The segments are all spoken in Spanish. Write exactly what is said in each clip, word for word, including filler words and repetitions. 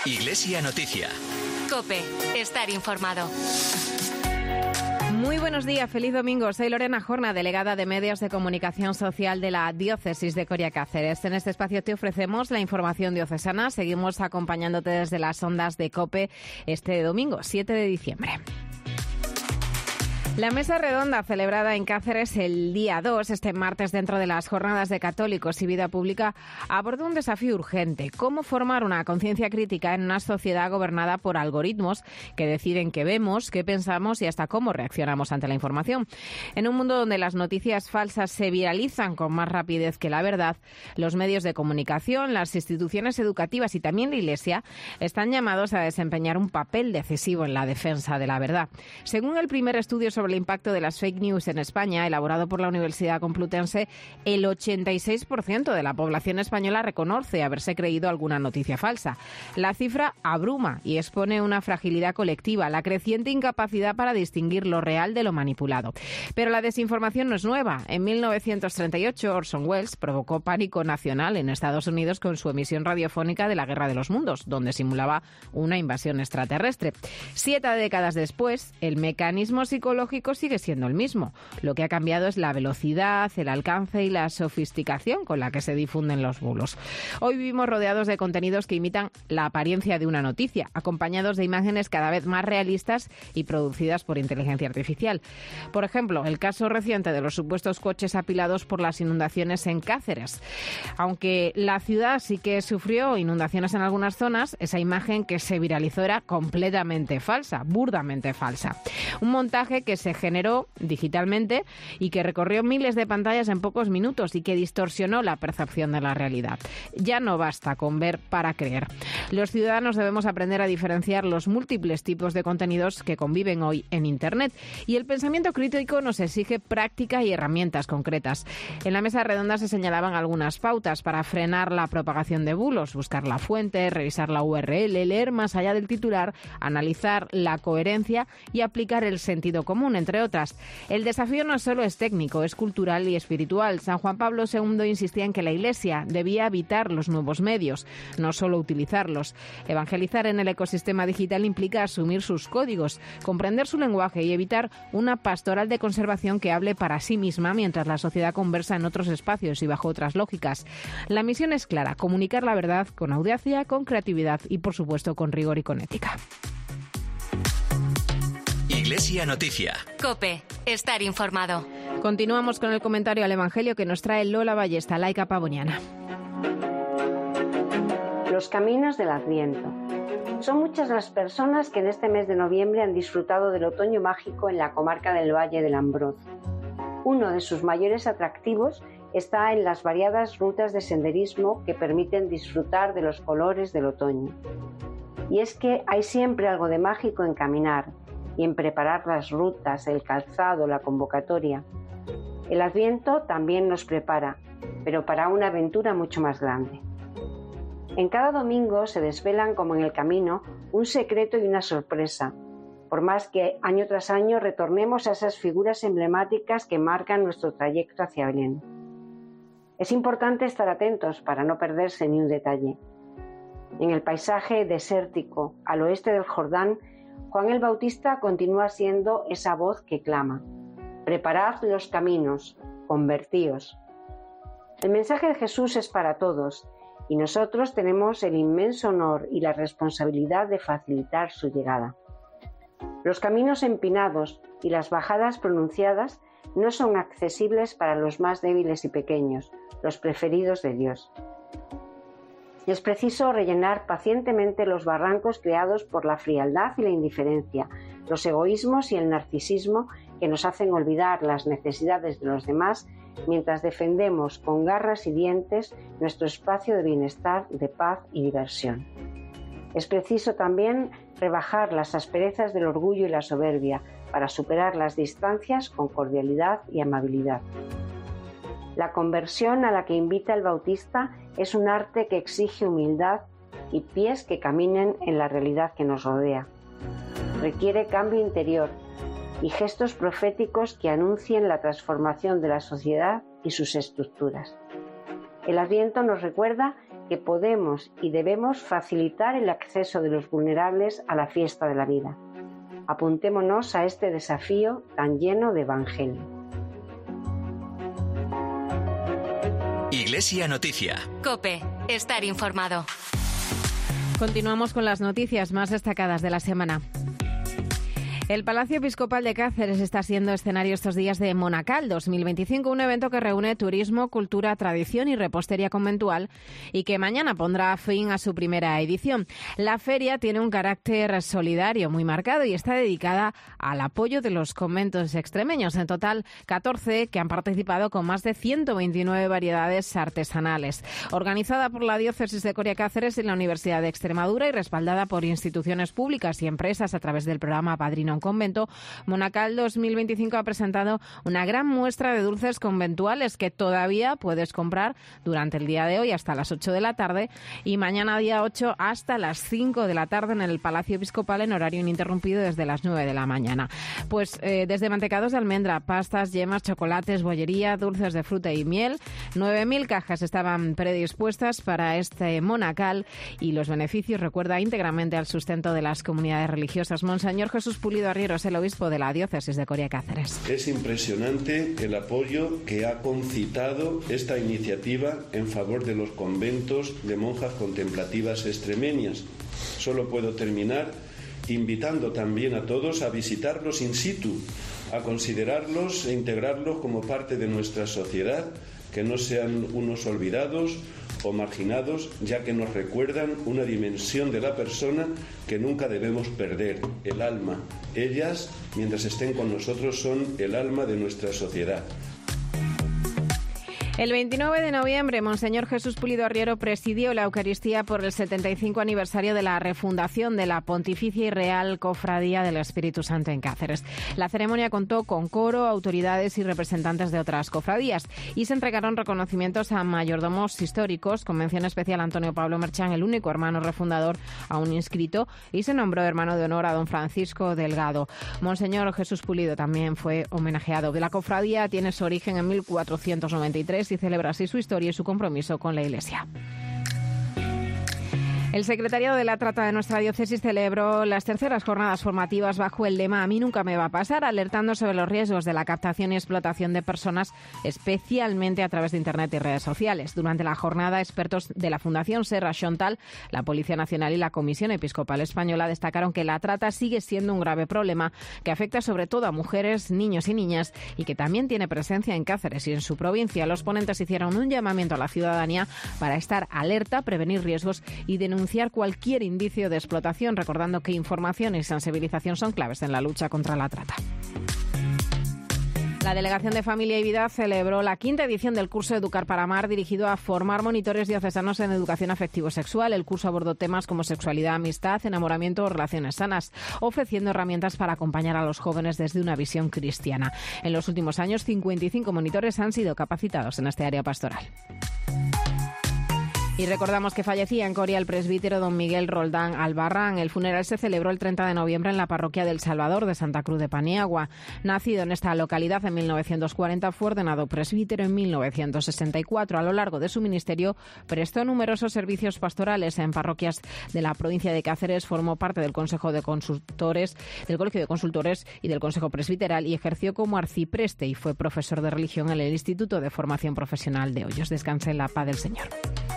Iglesia Noticia. COPE. Estar informado. Muy buenos días, feliz domingo. Soy Lorena Jorna, delegada de Medios de Comunicación Social de la Diócesis de Coria Cáceres. En este espacio te ofrecemos la información diocesana. Seguimos acompañándote desde las ondas de COPE este domingo, siete de diciembre. La mesa redonda celebrada en Cáceres el día dos, este martes, dentro de las Jornadas de Católicos y Vida Pública, abordó un desafío urgente: cómo formar una conciencia crítica en una sociedad gobernada por algoritmos que deciden qué vemos, qué pensamos y hasta cómo reaccionamos ante la información. En un mundo donde las noticias falsas se viralizan con más rapidez que la verdad, los medios de comunicación, las instituciones educativas y también la Iglesia están llamados a desempeñar un papel decisivo en la defensa de la verdad. Según el primer estudio sobre el impacto de las fake news en España, elaborado por la Universidad Complutense, el ochenta y seis por ciento de la población española reconoce haberse creído alguna noticia falsa. La cifra abruma y expone una fragilidad colectiva, la creciente incapacidad para distinguir lo real de lo manipulado. Pero la desinformación no es nueva. En mil novecientos treinta y ocho, Orson Welles provocó pánico nacional en Estados Unidos con su emisión radiofónica de La Guerra de los Mundos, donde simulaba una invasión extraterrestre. Siete décadas después, el mecanismo psicológico sigue siendo el mismo. Lo que ha cambiado es la velocidad, el alcance y la sofisticación con la que se difunden los bulos. Hoy vivimos rodeados de contenidos que imitan la apariencia de una noticia, acompañados de imágenes cada vez más realistas y producidas por inteligencia artificial. Por ejemplo, el caso reciente de los supuestos coches apilados por las inundaciones en Cáceres. Aunque la ciudad sí que sufrió inundaciones en algunas zonas, esa imagen que se viralizó era completamente falsa, burdamente falsa. Un montaje que se generó digitalmente y que recorrió miles de pantallas en pocos minutos y que distorsionó la percepción de la realidad. Ya no basta con ver para creer. Los ciudadanos debemos aprender a diferenciar los múltiples tipos de contenidos que conviven hoy en Internet, y el pensamiento crítico nos exige práctica y herramientas concretas. En la mesa redonda se señalaban algunas pautas para frenar la propagación de bulos: buscar la fuente, revisar la U R L, leer más allá del titular, analizar la coherencia y aplicar el sentido común, entre otras. El desafío no solo es técnico, es cultural y espiritual. San Juan Pablo segundo insistía en que la Iglesia debía habitar los nuevos medios, no solo utilizarlos. Evangelizar en el ecosistema digital implica asumir sus códigos, comprender su lenguaje y evitar una pastoral de conservación que hable para sí misma mientras la sociedad conversa en otros espacios y bajo otras lógicas. La misión es clara: comunicar la verdad con audacia, con creatividad y, por supuesto, con rigor y con ética. Iglesia Noticia. COPE. Estar informado. Continuamos con el comentario al Evangelio que nos trae Lola Ballesta, laica pavoniana. Los caminos del Adviento. Son muchas las personas que en este mes de noviembre han disfrutado del otoño mágico en la comarca del Valle del Ambroz. Uno de sus mayores atractivos está en las variadas rutas de senderismo que permiten disfrutar de los colores del otoño. Y es que hay siempre algo de mágico en caminar y en preparar las rutas, el calzado, la convocatoria. El Adviento también nos prepara, pero para una aventura mucho más grande. En cada domingo se desvelan, como en el camino, un secreto y una sorpresa, por más que año tras año retornemos a esas figuras emblemáticas que marcan nuestro trayecto hacia Belén. Es importante estar atentos para no perderse ni un detalle. En el paisaje desértico, al oeste del Jordán, Juan el Bautista continúa siendo esa voz que clama: preparad los caminos, convertíos. El mensaje de Jesús es para todos, y nosotros tenemos el inmenso honor y la responsabilidad de facilitar su llegada. Los caminos empinados y las bajadas pronunciadas no son accesibles para los más débiles y pequeños, los preferidos de Dios. Y es preciso rellenar pacientemente los barrancos creados por la frialdad y la indiferencia, los egoísmos y el narcisismo que nos hacen olvidar las necesidades de los demás mientras defendemos con garras y dientes nuestro espacio de bienestar, de paz y diversión. Es preciso también rebajar las asperezas del orgullo y la soberbia para superar las distancias con cordialidad y amabilidad. La conversión a la que invita el Bautista es un arte que exige humildad y pies que caminen en la realidad que nos rodea. Requiere cambio interior y gestos proféticos que anuncien la transformación de la sociedad y sus estructuras. El Adviento nos recuerda que podemos y debemos facilitar el acceso de los vulnerables a la fiesta de la vida. Apuntémonos a este desafío tan lleno de evangelio. Iglesia Noticia. COPE. Estar informado. Continuamos con las noticias más destacadas de la semana. El Palacio Episcopal de Cáceres está siendo escenario estos días de Monacal dos mil veinticinco, un evento que reúne turismo, cultura, tradición y repostería conventual y que mañana pondrá fin a su primera edición. La feria tiene un carácter solidario muy marcado y está dedicada al apoyo de los conventos extremeños. En total, catorce que han participado con más de ciento veintinueve variedades artesanales. Organizada por la Diócesis de Coria Cáceres y la Universidad de Extremadura y respaldada por instituciones públicas y empresas a través del programa Padrino un Convento, Monacal dos mil veinticinco ha presentado una gran muestra de dulces conventuales que todavía puedes comprar durante el día de hoy hasta las ocho de la tarde y mañana día ocho hasta las cinco de la tarde en el Palacio Episcopal en horario ininterrumpido desde las nueve de la mañana. Pues eh, desde mantecados de almendra, pastas, yemas, chocolates, bollería, dulces de fruta y miel, nueve mil cajas estaban predispuestas para este Monacal y los beneficios, recuerda, íntegramente al sustento de las comunidades religiosas. Monseñor Jesús Pulido Arrieros, el obispo de la Diócesis de Coria Cáceres. Es impresionante el apoyo que ha concitado esta iniciativa en favor de los conventos de monjas contemplativas extremeñas. Solo puedo terminar invitando también a todos a visitarlos in situ, a considerarlos e integrarlos como parte de nuestra sociedad, que no sean unos olvidados o marginados, ya que nos recuerdan una dimensión de la persona que nunca debemos perder, el alma. Ellas, mientras estén con nosotros, son el alma de nuestra sociedad. El veintinueve de noviembre, Monseñor Jesús Pulido Arriero presidió la Eucaristía por el setenta y cinco aniversario de la refundación de la Pontificia y Real Cofradía del Espíritu Santo en Cáceres. La ceremonia contó con coro, autoridades y representantes de otras cofradías y se entregaron reconocimientos a mayordomos históricos, con mención especial a Antonio Pablo Merchán, el único hermano refundador aún inscrito, y se nombró hermano de honor a don Francisco Delgado. Monseñor Jesús Pulido también fue homenajeado. La cofradía tiene su origen en mil cuatrocientos noventa y tres y celebra así su historia y su compromiso con la Iglesia. El secretariado de la Trata de nuestra diócesis celebró las terceras jornadas formativas bajo el lema "A mí nunca me va a pasar", alertando sobre los riesgos de la captación y explotación de personas, especialmente a través de Internet y redes sociales. Durante la jornada, expertos de la Fundación Serra Xontal, la Policía Nacional y la Comisión Episcopal Española destacaron que la trata sigue siendo un grave problema que afecta sobre todo a mujeres, niños y niñas y que también tiene presencia en Cáceres y en su provincia. Los ponentes hicieron un llamamiento a la ciudadanía para estar alerta, prevenir riesgos y denunciar cualquier indicio de explotación, recordando que información y sensibilización son claves en la lucha contra la trata. La Delegación de Familia y Vida celebró la quinta edición del curso Educar para Amar, dirigido a formar monitores diocesanos en educación afectivo-sexual. El curso abordó temas como sexualidad, amistad, enamoramiento o relaciones sanas, ofreciendo herramientas para acompañar a los jóvenes desde una visión cristiana. En los últimos años, cincuenta y cinco monitores han sido capacitados en este área pastoral. Y recordamos que fallecía en Coria el presbítero don Miguel Roldán Albarrán. El funeral se celebró el treinta de noviembre en la parroquia del Salvador de Santa Cruz de Paniagua. Nacido en esta localidad en mil novecientos cuarenta, fue ordenado presbítero en mil novecientos sesenta y cuatro. A lo largo de su ministerio prestó numerosos servicios pastorales en parroquias de la provincia de Cáceres, formó parte del Consejo de Consultores, del Colegio de Consultores y del Consejo Presbiteral y ejerció como arcipreste y fue profesor de religión en el Instituto de Formación Profesional de Hoyos. Descanse en la paz del Señor.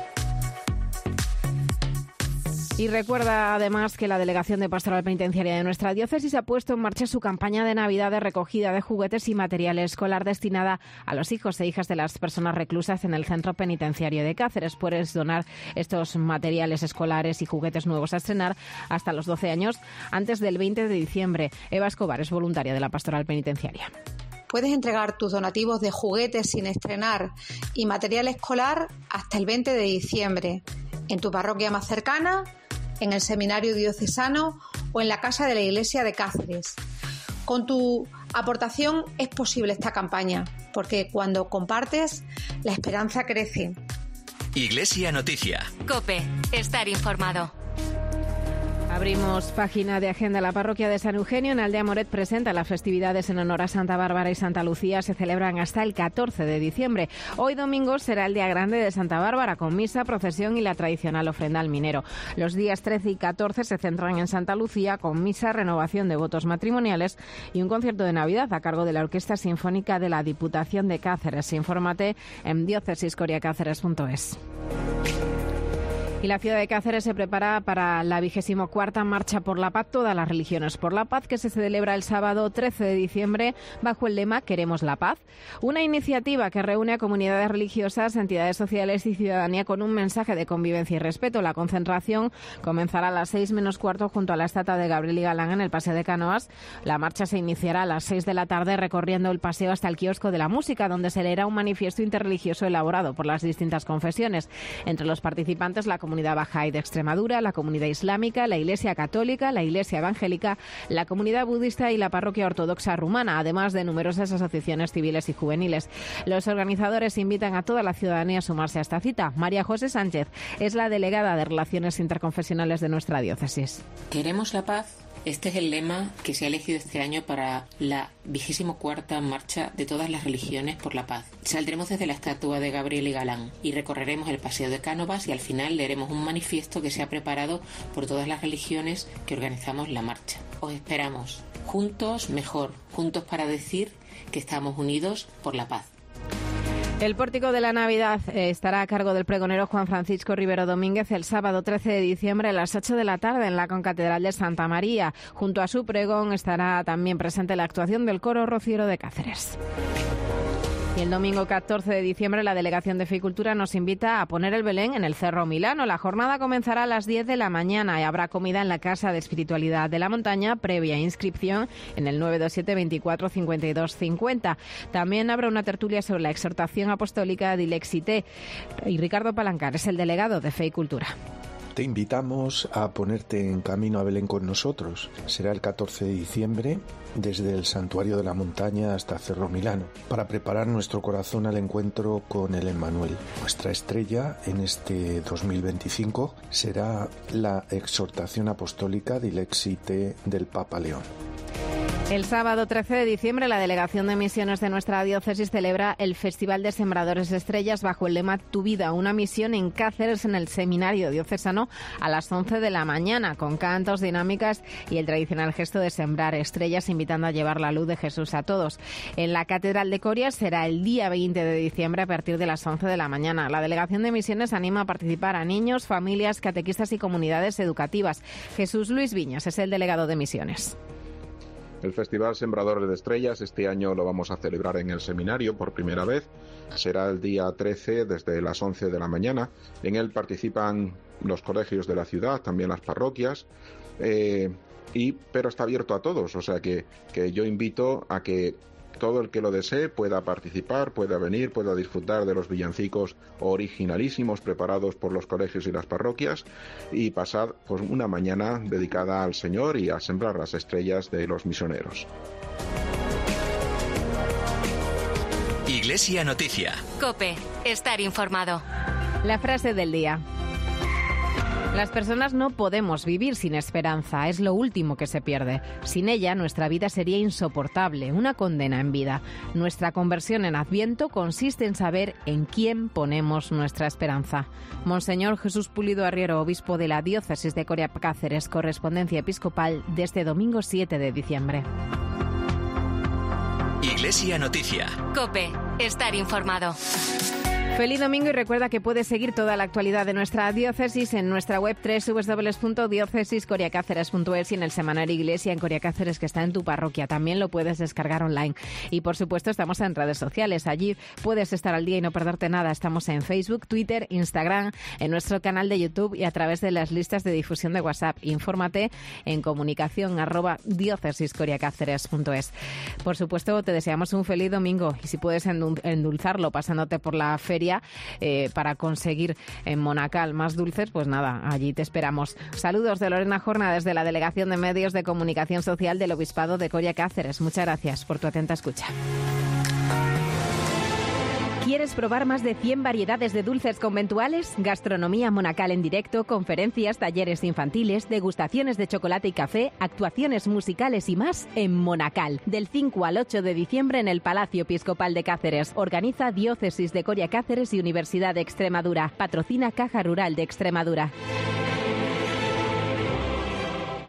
Y recuerda además que la Delegación de Pastoral Penitenciaria de nuestra diócesis ha puesto en marcha su campaña de Navidad de recogida de juguetes y material escolar destinada a los hijos e hijas de las personas reclusas en el Centro Penitenciario de Cáceres. Puedes donar estos materiales escolares y juguetes nuevos a estrenar hasta los doce años antes del veinte de diciembre. Eva Escobar es voluntaria de la Pastoral Penitenciaria. Puedes entregar tus donativos de juguetes sin estrenar y material escolar hasta el veinte de diciembre en tu parroquia más cercana, en el seminario diocesano o en la casa de la Iglesia de Cáceres. Con tu aportación es posible esta campaña, porque cuando compartes, la esperanza crece. Iglesia Noticia. COPE. Estar informado. Abrimos página de agenda. La parroquia de San Eugenio en Aldea Moret presenta las festividades en honor a Santa Bárbara y Santa Lucía. Se celebran hasta el catorce de diciembre. Hoy domingo será el día grande de Santa Bárbara, con misa, procesión y la tradicional ofrenda al minero. Los días trece y catorce se centran en Santa Lucía, con misa, renovación de votos matrimoniales y un concierto de Navidad a cargo de la Orquesta Sinfónica de la Diputación de Cáceres. Infórmate en diócesis coria cáceres punto es. Y la ciudad de Cáceres se prepara para la vigésimo cuarta Marcha por la Paz, todas las religiones por la paz, que se celebra el sábado trece de diciembre bajo el lema Queremos la paz. Una iniciativa que reúne a comunidades religiosas, entidades sociales y ciudadanía con un mensaje de convivencia y respeto. La concentración comenzará a las seis menos cuarto junto a la estatua de Gabriel y Galán en el Paseo de Canoas. La marcha se iniciará a las seis de la tarde recorriendo el paseo hasta el kiosco de la música, donde se leerá un manifiesto interreligioso elaborado por las distintas confesiones. Entre los participantes, la comunidad Bahá'í de Extremadura, la comunidad islámica, la Iglesia católica, la Iglesia evangélica, la comunidad budista y la parroquia ortodoxa rumana, además de numerosas asociaciones civiles y juveniles. Los organizadores invitan a toda la ciudadanía a sumarse a esta cita. María José Sánchez es la delegada de Relaciones Interconfesionales de nuestra diócesis. Queremos la paz. Este es el lema que se ha elegido este año para la vigésimo cuarta Marcha de todas las religiones por la paz. Saldremos desde la estatua de Gabriel y Galán y recorreremos el Paseo de Cánovas y al final leeremos un manifiesto que se ha preparado por todas las religiones que organizamos la marcha. Os esperamos. Juntos mejor. Juntos para decir que estamos unidos por la paz. El pórtico de la Navidad eh, estará a cargo del pregonero Juan Francisco Rivero Domínguez el sábado trece de diciembre a las ocho de la tarde en la Concatedral de Santa María. Junto a su pregón estará también presente la actuación del Coro Rociero de Cáceres. Y el domingo catorce de diciembre la Delegación de Fe y Cultura nos invita a poner el Belén en el Cerro Milano. La jornada comenzará a las diez de la mañana y habrá comida en la Casa de Espiritualidad de la Montaña previa inscripción en el nueve dos siete veinticuatro cincuenta y dos cincuenta. También habrá una tertulia sobre la exhortación apostólica de Dilexité. Y Ricardo Palancar es el delegado de Fe y Cultura. Te invitamos a ponerte en camino a Belén con nosotros. Será el catorce de diciembre desde el Santuario de la Montaña hasta Cerro Milano para preparar nuestro corazón al encuentro con el Emmanuel. Nuestra estrella en este dos mil veinticinco será la exhortación apostólica Dilexité del Papa León. El sábado trece de diciembre la Delegación de Misiones de nuestra diócesis celebra el Festival de Sembradores de Estrellas bajo el lema Tu vida, una misión en Cáceres en el Seminario Diocesano a las once de la mañana con cantos, dinámicas y el tradicional gesto de sembrar estrellas invitando a llevar la luz de Jesús a todos. En la Catedral de Coria será el día veinte de diciembre a partir de las once de la mañana. La Delegación de Misiones anima a participar a niños, familias, catequistas y comunidades educativas. Jesús Luis Viñas es el delegado de Misiones. El Festival Sembradores de Estrellas este año lo vamos a celebrar en el seminario por primera vez. Será el día trece desde las once de la mañana. En él participan los colegios de la ciudad, también las parroquias, eh, y, pero está abierto a todos. O sea que, que yo invito a que todo el que lo desee pueda participar, pueda venir, pueda disfrutar de los villancicos originalísimos preparados por los colegios y las parroquias y pasar pues, una mañana dedicada al Señor y a sembrar las estrellas de los misioneros. Iglesia Noticia. COPE. Estar informado. La frase del día. Las personas no podemos vivir sin esperanza, es lo último que se pierde. Sin ella, nuestra vida sería insoportable, una condena en vida. Nuestra conversión en Adviento consiste en saber en quién ponemos nuestra esperanza. Monseñor Jesús Pulido Arriero, obispo de la diócesis de Coria Cáceres, correspondencia episcopal desde domingo siete de diciembre. Iglesia Noticia. COPE. Estar informado. Feliz domingo y recuerda que puedes seguir toda la actualidad de nuestra diócesis en nuestra web doble u doble u doble u punto diócesis coria cáceres punto es y en el semanario Iglesia en Coria Cáceres que está en tu parroquia. También lo puedes descargar online. Y por supuesto estamos en redes sociales. Allí puedes estar al día y no perderte nada. Estamos en Facebook, Twitter, Instagram, en nuestro canal de YouTube y a través de las listas de difusión de WhatsApp. Infórmate en comunicación arroba diócesis coria cáceres punto es. Por supuesto te deseamos un feliz domingo y si puedes endulzarlo pasándote por la feria Eh, para conseguir en Monacal más dulces, pues nada, allí te esperamos. Saludos de Lorena Jorna desde la Delegación de Medios de Comunicación Social del Obispado de Coria Cáceres. Muchas gracias por tu atenta escucha. ¿Quieres probar más de cien variedades de dulces conventuales? Gastronomía monacal en directo, conferencias, talleres infantiles, degustaciones de chocolate y café, actuaciones musicales y más en Monacal. Del cinco al ocho de diciembre en el Palacio Episcopal de Cáceres. Organiza Diócesis de Coria Cáceres y Universidad de Extremadura. Patrocina Caja Rural de Extremadura.